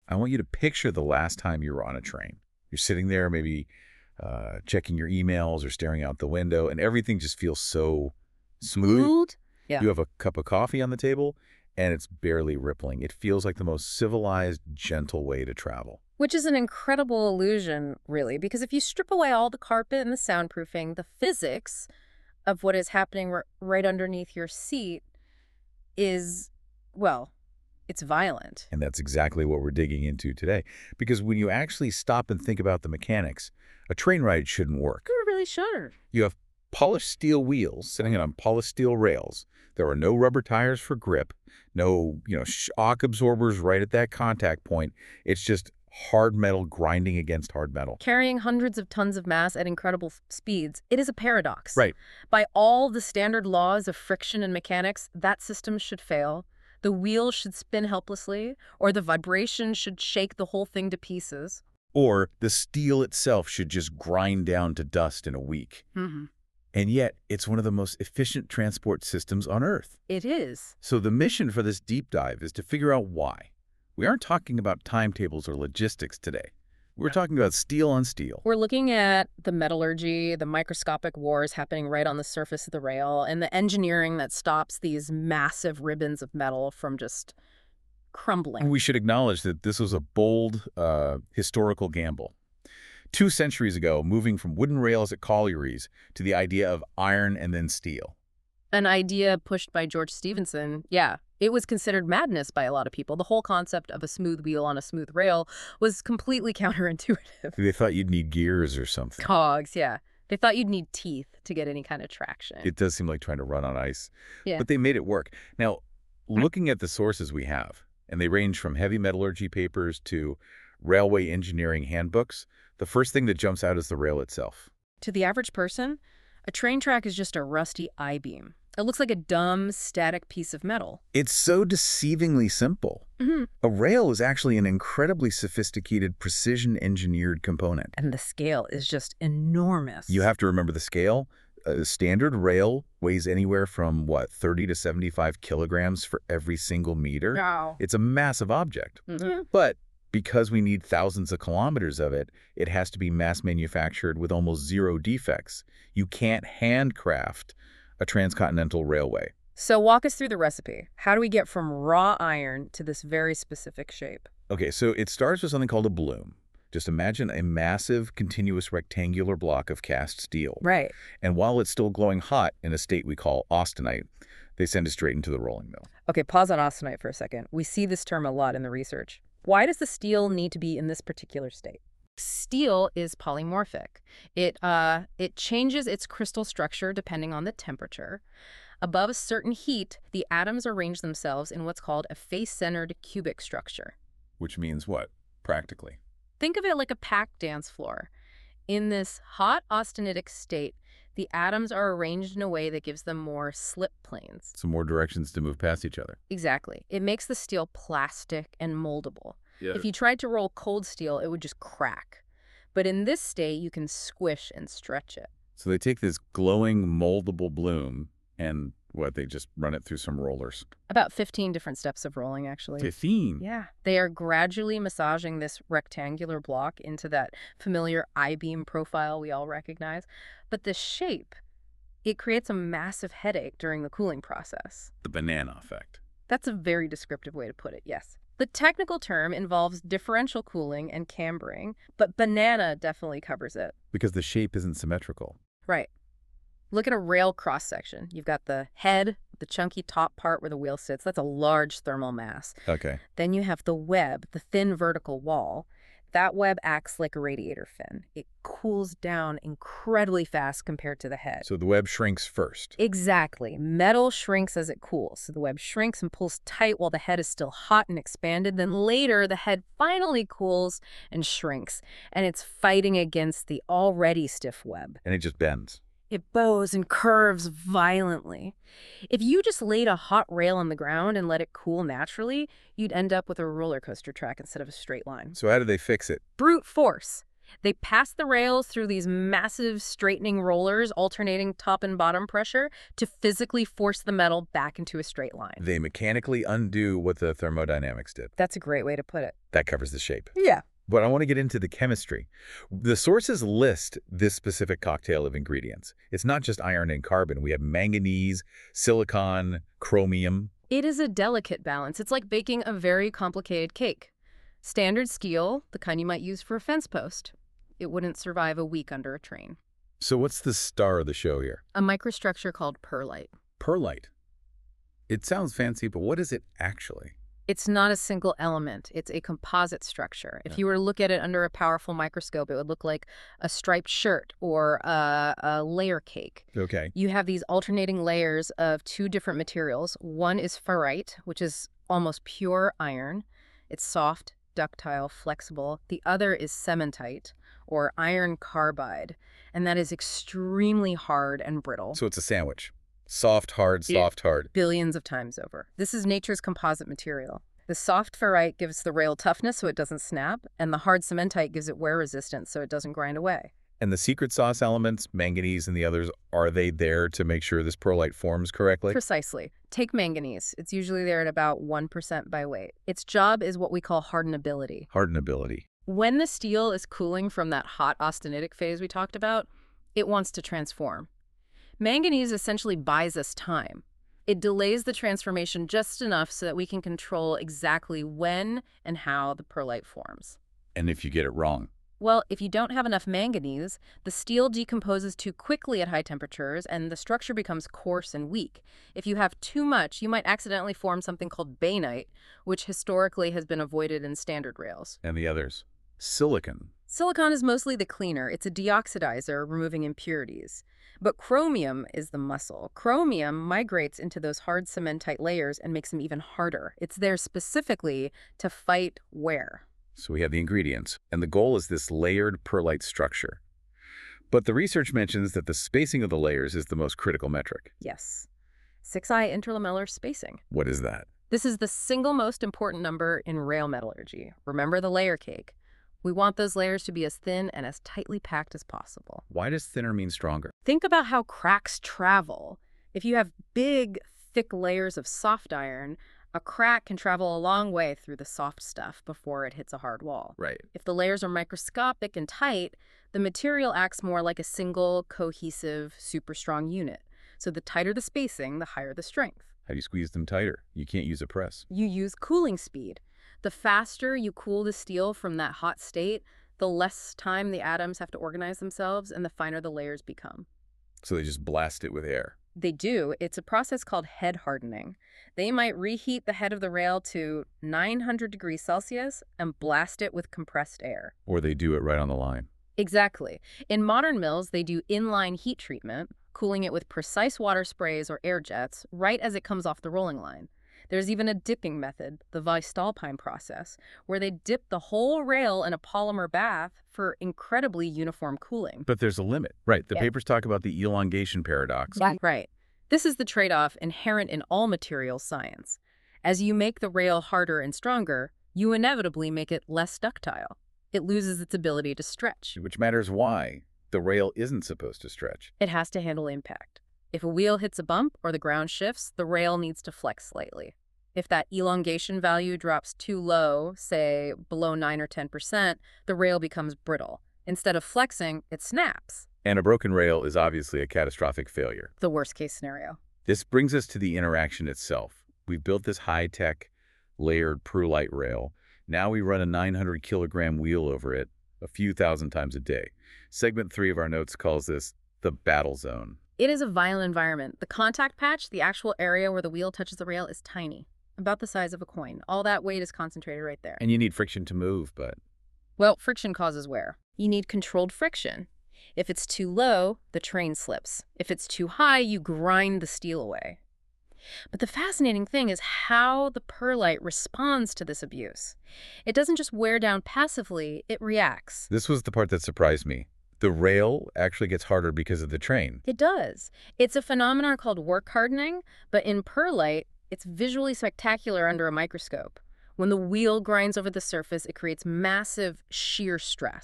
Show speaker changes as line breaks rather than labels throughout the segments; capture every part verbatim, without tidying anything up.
I want you to picture the last time you were on a train. You're sitting there, maybe uh, checking your emails or staring out the window, and everything just feels so smooth.
Smooth? Yeah.
You have a cup of coffee on the table, and it's barely rippling. It feels like the most civilized, gentle way to travel.
Which is an incredible illusion, really, because if you strip away all the carpet and the soundproofing, the physics of what is happening r right underneath your seat is, well, it's violent.
And that's exactly what we're digging into today. Because when you actually stop and think about the mechanics, a train ride shouldn't work.
You really should.
You have polished steel wheels sitting on polished steel rails. There are no rubber tires for grip, no, you know, shock absorbers right at that contact point. It's just hard metal grinding against hard metal.
Carrying hundreds of tons of mass at incredible speeds, it is a paradox.
Right.
By all the standard laws of friction and mechanics, that system should fail. The wheels should spin helplessly, or the vibration should shake the whole thing to pieces.
Or the steel itself should just grind down to dust in a week.
Mm-hmm.
And yet, it's one of the most efficient transport systems on Earth.
It is.
So the mission for this deep dive is to figure out why. We aren't talking about timetables or logistics today. We're talking about steel on steel.
We're looking at the metallurgy, the microscopic wars happening right on the surface of the rail, and the engineering that stops these massive ribbons of metal from just crumbling.
We should acknowledge that this was a bold uh, historical gamble. Two centuries ago, moving from wooden rails at collieries to the idea of iron and then steel.
An idea pushed by George Stephenson, yeah. It was considered madness by a lot of people. The whole concept of a smooth wheel on a smooth rail was completely counterintuitive.
They thought you'd need gears or something.
Cogs, yeah. They thought you'd need teeth to get any kind of traction.
It does seem like trying to run on ice.
Yeah.
But they made it work. Now, looking at the sources we have, and they range from heavy metallurgy papers to railway engineering handbooks, the first thing that jumps out is the rail itself.
To the average person, a train track is just a rusty I-beam. It looks like a dumb, static piece of metal.
It's so deceivingly simple.
Mm-hmm.
A rail is actually an incredibly sophisticated, precision-engineered component.
And the scale is just enormous.
You have to remember the scale. A standard rail weighs anywhere from, what, thirty to seventy-five kilograms for every single meter?
Wow.
It's a massive object.
Mm-hmm.
But because we need thousands of kilometers of it, it has to be mass manufactured with almost zero defects. You can't handcraft a transcontinental railway.
So walk us through the recipe. How do we get from raw iron to this very specific shape?
Okay, so it starts with something called a bloom. Just imagine a massive, continuous rectangular block of cast steel.
Right.
And while it's still glowing hot in a state we call austenite, they send it straight into the rolling mill.
Okay, pause on austenite for a second. We see this term a lot in the research. Why does the steel need to be in this particular state? Steel is polymorphic. It, uh, it changes its crystal structure depending on the temperature. Above a certain heat, the atoms arrange themselves in what's called a face-centered cubic structure.
Which means what, practically?
Think of it like a packed dance floor. In this hot austenitic state, the atoms are arranged in a way that gives them more slip planes.
Some more directions to move past each other.
Exactly. It makes the steel plastic and moldable.
Yeah.
If you tried to roll cold steel, it would just crack. But in this state, you can squish and stretch it.
So they take this glowing, moldable bloom and, what, they just run it through some rollers?
About fifteen different steps of rolling, actually.
fifteen?
Yeah. They are gradually massaging this rectangular block into that familiar I-beam profile we all recognize. But the shape, it creates a massive headache during the cooling process.
The banana effect.
That's a very descriptive way to put it, yes. The technical term involves differential cooling and cambering, but banana definitely covers it.
Because the shape isn't symmetrical.
Right. Look at a rail cross-section. You've got the head, the chunky top part where the wheel sits. That's a large thermal mass.
Okay.
Then you have the web, the thin vertical wall. That web acts like a radiator fin. It cools down incredibly fast compared to the head.
So the web shrinks first.
Exactly. Metal shrinks as it cools. So the web shrinks and pulls tight while the head is still hot and expanded. Then later, the head finally cools and shrinks. And it's fighting against the already stiff web.
And it just bends.
It bows and curves violently. If you just laid a hot rail on the ground and let it cool naturally, you'd end up with a roller coaster track instead of a straight line.
So how do they fix it?
Brute force. They pass the rails through these massive straightening rollers, alternating top and bottom pressure, to physically force the metal back into a straight line.
They mechanically undo what the thermodynamics did.
That's a great way to put it.
That covers the shape.
Yeah.
But I want to get into the chemistry. The sources list this specific cocktail of ingredients. It's not just iron and carbon. We have manganese, silicon, chromium.
It is a delicate balance. It's like baking a very complicated cake. Standard steel, the kind you might use for a fence post. It wouldn't survive a week under a train.
So what's the star of the show here?
A microstructure called perlite.
Perlite. It sounds fancy, but what is it actually?
It's not a single element. It's a composite structure. If
Yeah.
you were to look at it under a powerful microscope, it would look like a striped shirt or a, a layer cake.
Okay.
You have these alternating layers of two different materials. One is ferrite, which is almost pure iron. It's soft, ductile, flexible. The other is cementite, or iron carbide, and that is extremely hard and brittle.
So it's a sandwich. Soft, hard,
Yeah.
soft, hard.
Billions of times over. This is nature's composite material. The soft ferrite gives the rail toughness so it doesn't snap, and the hard cementite gives it wear resistance so it doesn't grind away.
And the secret sauce elements, manganese and the others, are they there to make sure this perlite forms correctly?
Precisely. Take manganese. It's usually there at about one percent by weight. Its job is what we call hardenability.
Hardenability.
When the steel is cooling from that hot austenitic phase we talked about, it wants to transform. Manganese essentially buys us time. It delays the transformation just enough so that we can control exactly when and how the perlite forms.
And if you get it wrong?
Well, if you don't have enough manganese, the steel decomposes too quickly at high temperatures and the structure becomes coarse and weak. If you have too much, you might accidentally form something called bainite, which historically has been avoided in standard rails.
And the others? Silicon.
Silicon is mostly the cleaner. It's a deoxidizer, removing impurities. But chromium is the muscle. Chromium migrates into those hard cementite layers and makes them even harder. It's there specifically to fight wear.
So we have the ingredients, and the goal is this layered perlite structure. But the research mentions that the spacing of the layers is the most critical metric.
Yes. six I interlamellar spacing.
What is that?
This is the single most important number in rail metallurgy. Remember the layer cake. We want those layers to be as thin and as tightly packed as possible.
Why does thinner mean stronger?
Think about how cracks travel. If you have big, thick layers of soft iron, a crack can travel a long way through the soft stuff before it hits a hard wall.
Right.
If the layers are microscopic and tight, the material acts more like a single, cohesive, super strong unit. So the tighter the spacing, the higher the strength.
How do you squeeze them tighter? You can't use a press.
You use cooling speed. The faster you cool the steel from that hot state, the less time the atoms have to organize themselves and the finer the layers become.
So they just blast it with air.
They do. It's a process called head hardening. They might reheat the head of the rail to nine hundred degrees Celsius and blast it with compressed air.
Or they do it right on the line.
Exactly. In modern mills, they do inline heat treatment, cooling it with precise water sprays or air jets right as it comes off the rolling line. There's even a dipping method, the Voestalpine process, where they dip the whole rail in a polymer bath for incredibly uniform cooling.
But there's a limit. Right. The
Yeah.
papers talk about the elongation paradox.
Right. This is the trade-off inherent in all materials science. As you make the rail harder and stronger, you inevitably make it less ductile. It loses its ability to stretch.
Which matters why the rail isn't supposed to stretch.
It has to handle impact. If a wheel hits a bump or the ground shifts, the rail needs to flex slightly. If that elongation value drops too low, say below nine or ten percent, the rail becomes brittle. Instead of flexing, it snaps.
And a broken rail is obviously a catastrophic failure.
The worst case scenario.
This brings us to the interaction itself. We've built this high-tech, layered perlite rail. Now we run a nine hundred kilogram wheel over it a few thousand times a day. Segment three of our notes calls this the battle zone.
It is a violent environment. The contact patch, the actual area where the wheel touches the rail, is tiny, about the size of a coin. All that weight is concentrated right there.
And you need friction to move, but...
Well, friction causes wear. You need controlled friction. If it's too low, the train slips. If it's too high, you grind the steel away. But the fascinating thing is how the perlite responds to this abuse. It doesn't just wear down passively, it reacts.
This was the part that surprised me. The rail actually gets harder because of the train.
It does. It's a phenomenon called work hardening, but in perlite, it's visually spectacular under a microscope. When the wheel grinds over the surface, it creates massive shear stress.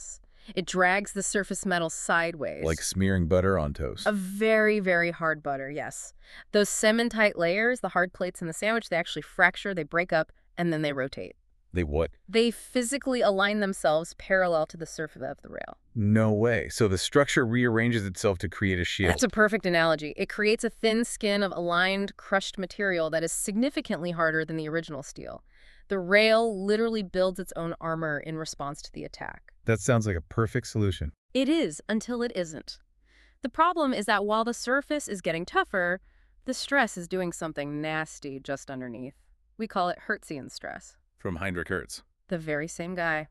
It drags the surface metal sideways.
Like smearing butter on toast.
A very, very hard butter, yes. Those cementite layers, the hard plates in the sandwich, they actually fracture, they break up, and then they rotate.
They what?
They physically align themselves parallel to the surface of the rail.
No way. So the structure rearranges itself to create a shield.
That's a perfect analogy. It creates a thin skin of aligned, crushed material that is significantly harder than the original steel. The rail literally builds its own armor in response to the attack.
That sounds like a perfect solution.
It is, until it isn't. The problem is that while the surface is getting tougher, the stress is doing something nasty just underneath. We call it Hertzian stress.
From Heinrich Hertz.
The very same guy.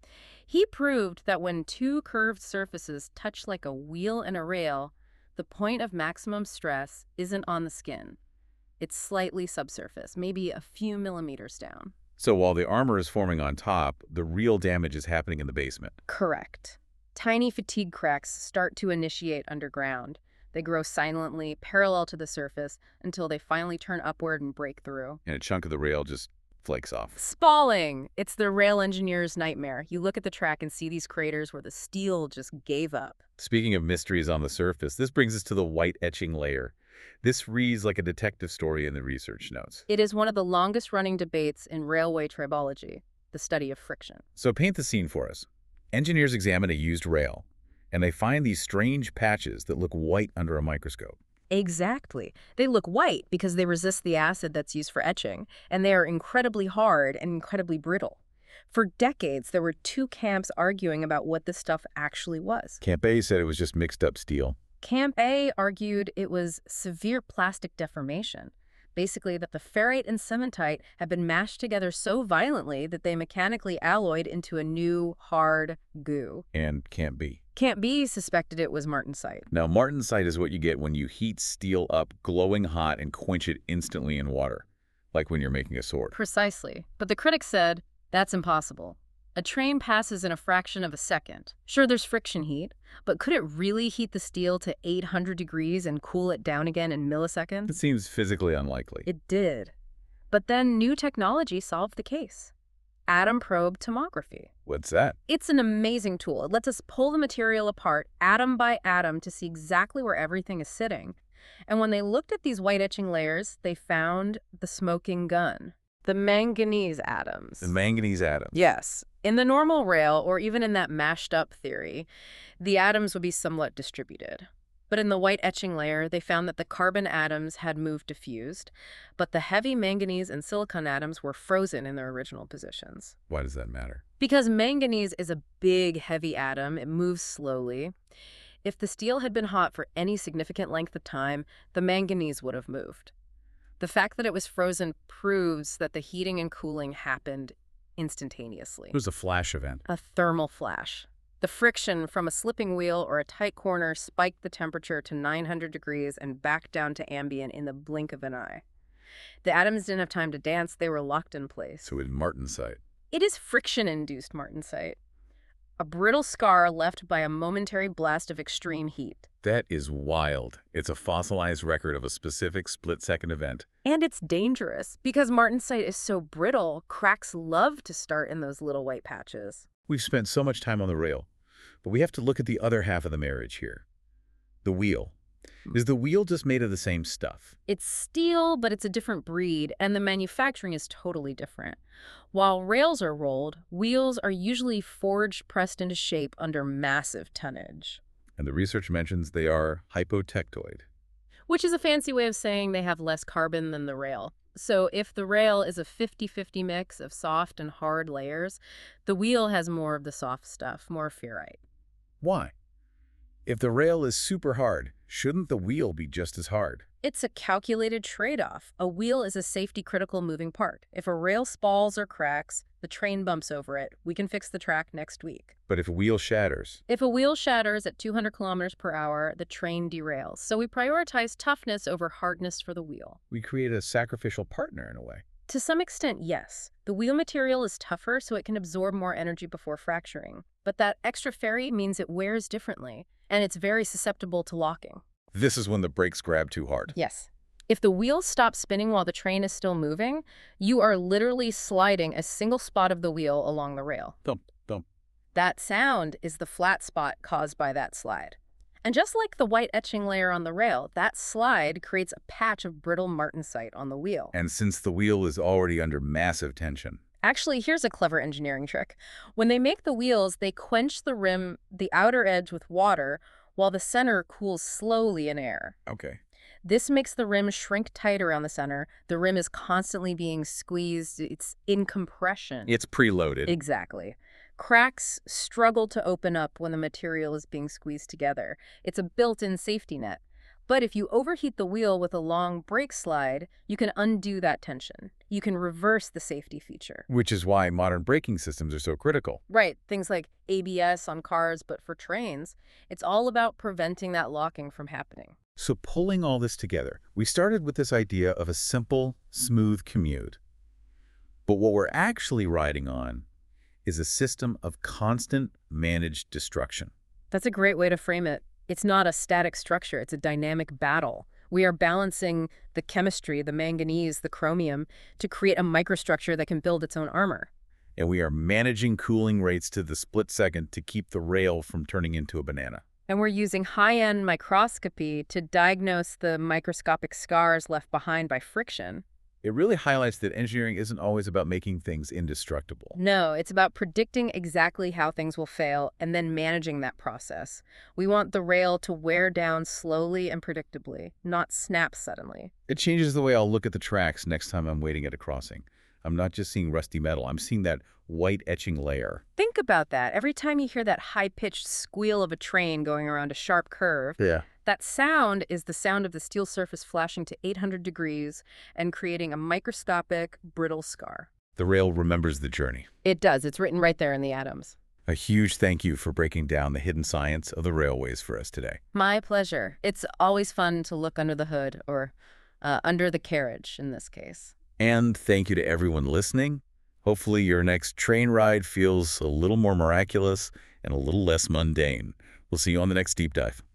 He proved that when two curved surfaces touch like a wheel and a rail, the point of maximum stress isn't on the skin. It's slightly subsurface, maybe a few millimeters down.
So while the armor is forming on top, the real damage is happening in the basement.
Correct. Tiny fatigue cracks start to initiate underground. They grow silently, parallel to the surface, until they finally turn upward and break through.
And a chunk of the rail just flakes off.
Spalling! It's the rail engineer's nightmare. You look at the track and see these craters where the steel just gave up.
Speaking of mysteries on the surface, this brings us to the white etching layer. This reads like a detective story in the research notes.
It is one of the longest-running debates in railway tribology, the study of friction.
So paint the scene for us. Engineers examine a used rail, and they find these strange patches that look white under a microscope.
Exactly. They look white because they resist the acid that's used for etching, and they are incredibly hard and incredibly brittle. For decades, there were two camps arguing about what this stuff actually was.
Camp A said it was just mixed up steel.
Camp A argued it was severe plastic deformation. Basically, that the ferrite and cementite had been mashed together so violently that they mechanically alloyed into a new, hard goo.
And Camp B.
Camp B suspected it was martensite.
Now, martensite is what you get when you heat steel up glowing hot and quench it instantly in water, like when you're making a sword.
Precisely. But the critics said, that's impossible. A train passes in a fraction of a second. Sure, there's friction heat, but could it really heat the steel to eight hundred degrees and cool it down again in milliseconds?
It seems physically unlikely.
It did. But then new technology solved the case. Atom probe tomography.
What's that?
It's an amazing tool. It lets us pull the material apart atom by atom to see exactly where everything is sitting. And when they looked at these white etching layers, they found the smoking gun. The manganese atoms.
The manganese atoms.
Yes. In the normal rail, or even in that mashed up theory, the atoms would be somewhat distributed. But in the white etching layer, they found that the carbon atoms had moved diffused, but the heavy manganese and silicon atoms were frozen in their original positions.
Why does that matter?
Because manganese is a big, heavy atom. It moves slowly. If the steel had been hot for any significant length of time, the manganese would have moved. The fact that it was frozen proves that the heating and cooling happened instantaneously.
It was a flash event.
A thermal flash. The friction from a slipping wheel or a tight corner spiked the temperature to nine hundred degrees and back down to ambient in the blink of an eye. The atoms didn't have time to dance, they were locked in place.
So it's martensite.
It is friction-induced martensite. A brittle scar left by a momentary blast of extreme heat.
That is wild. It's a fossilized record of a specific split-second event.
And it's dangerous. Because martensite is so brittle, cracks love to start in those little white patches.
We've spent so much time on the rail, but we have to look at the other half of the marriage here. The wheel. Is the wheel just made of the same stuff?
It's steel, but it's a different breed, and the manufacturing is totally different. While rails are rolled, wheels are usually forged, pressed into shape under massive tonnage.
And the research mentions they are hypotectoid.
Which is a fancy way of saying they have less carbon than the rail. So if the rail is a fifty fifty mix of soft and hard layers, the wheel has more of the soft stuff, more ferrite.
Why? If the rail is super hard, shouldn't the wheel be just as hard?
It's a calculated trade-off. A wheel is a safety-critical moving part. If a rail spalls or cracks, the train bumps over it. We can fix the track next week.
But if a wheel shatters?
If a wheel shatters at two hundred kilometers per hour, the train derails. So we prioritize toughness over hardness for the wheel.
We create a sacrificial partner in a way.
To some extent, yes. The wheel material is tougher so it can absorb more energy before fracturing. But that extra ferrite means it wears differently, and it's very susceptible to locking.
This is when the brakes grab too hard.
Yes. If the wheel stops spinning while the train is still moving, you are literally sliding a single spot of the wheel along the rail.
Thump, thump.
That sound is the flat spot caused by that slide. And just like the white etching layer on the rail, that slide creates a patch of brittle martensite on the wheel.
And since the wheel is already under massive tension.
Actually, here's a clever engineering trick. When they make the wheels, they quench the rim, the outer edge with water, while the center cools slowly in air.
Okay.
This makes the rim shrink tight around the center. The rim is constantly being squeezed. It's in compression.
It's preloaded.
Exactly. Cracks struggle to open up when the material is being squeezed together. It's a built-in safety net. But if you overheat the wheel with a long brake slide, you can undo that tension. You can reverse the safety feature.
Which is why modern braking systems are so critical.
Right. Things like A B S on cars, but for trains, it's all about preventing that locking from happening.
So pulling all this together, we started with this idea of a simple, smooth commute. But what we're actually riding on is a system of constant managed destruction.
That's a great way to frame it. It's not a static structure, it's a dynamic battle. We are balancing the chemistry, the manganese, the chromium, to create a microstructure that can build its own armor.
And we are managing cooling rates to the split second to keep the rail from turning into a banana.
And we're using high-end microscopy to diagnose the microscopic scars left behind by friction.
It really highlights that engineering isn't always about making things indestructible.
No, it's about predicting exactly how things will fail and then managing that process. We want the rail to wear down slowly and predictably, not snap suddenly.
It changes the way I'll look at the tracks next time I'm waiting at a crossing. I'm not just seeing rusty metal, I'm seeing that white etching layer.
Think about that. Every time you hear that high-pitched squeal of a train going around a sharp curve,
Yeah.
that sound is the sound of the steel surface flashing to eight hundred degrees and creating a microscopic, brittle scar.
The rail remembers the journey.
It does. It's written right there in the atoms.
A huge thank you for breaking down the hidden science of the railways for us today.
My pleasure. It's always fun to look under the hood, or uh, under the carriage in this case.
And thank you to everyone listening. Hopefully your next train ride feels a little more miraculous and a little less mundane. We'll see you on the next deep dive.